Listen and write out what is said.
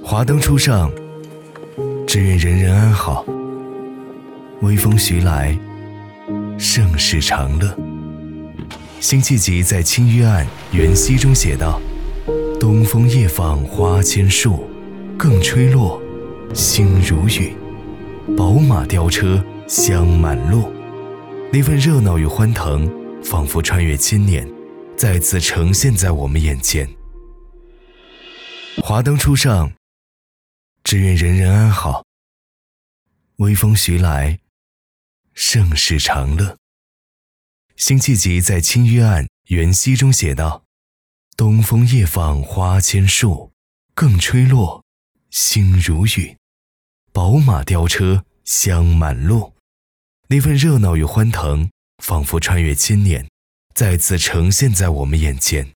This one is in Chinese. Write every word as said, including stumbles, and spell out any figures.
华灯初上，只愿人人安好。微风徐来，盛世长乐。辛弃疾在《青玉案·元夕》中写道：东风夜放花千树，更吹落，星如雨。宝马雕车香满路。那份热闹与欢腾，仿佛穿越千年，再次呈现在我们眼前。华灯初上，只愿人人安好。微风徐来，盛世长乐。辛弃疾在《青玉案·元夕》中写道：东风夜放花千树，更吹落，星如雨。宝马雕车香满路。那份热闹与欢腾，仿佛穿越千年，再次呈现在我们眼前。